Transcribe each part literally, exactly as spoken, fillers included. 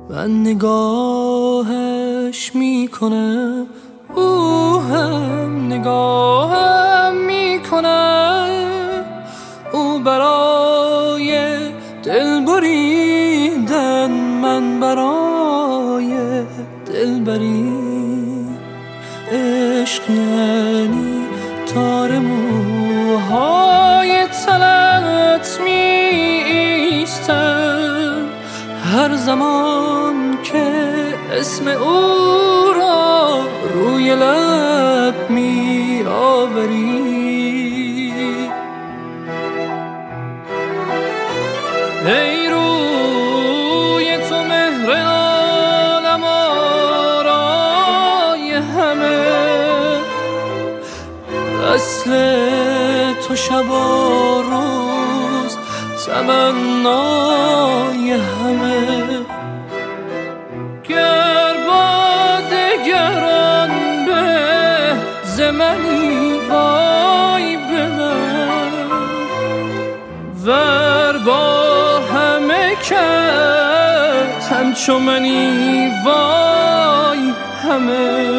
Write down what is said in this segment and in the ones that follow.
من نگاهش میکنم، او هم نگاهم میکنه. او برای دل بریدن، من برای دل بری. عشق یعنی تار موهای تنت می ایستم هر زمان که اسم او را روی لب می آوری. ای روی تو مهر عالم آرای همه، اصل تو شب و روز تمنای همه. گر با دگران به زمانی وای به من، ور با همه کس همچو منی وای همه.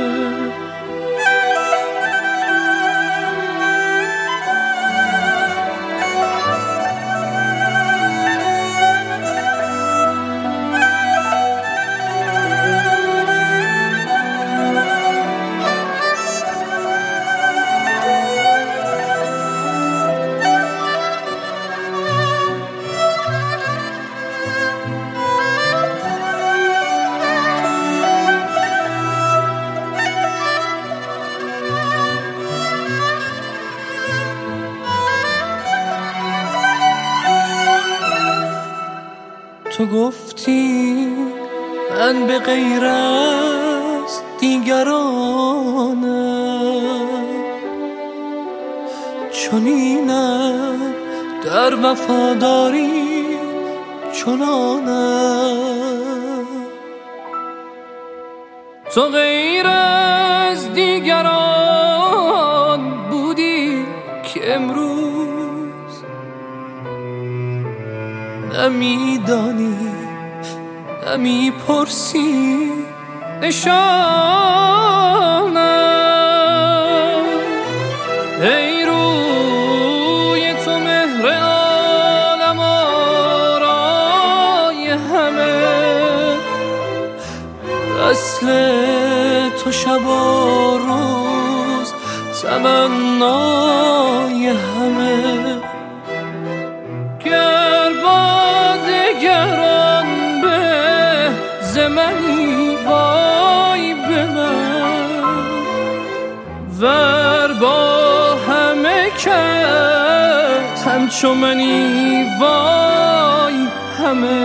تو گفتی من به غیر از دیگرانم، چنینم در وفاداری چنانم. تو غیر از دیگران بودی که امروز نمیدانی، نمیپرسی نشانم. ای روی تو مهر عالم آرای همه، اصل تو شب و روز تمنای همه. گر با دگران به زمانی وای به من، ور با همه کس همچو منی وای همه.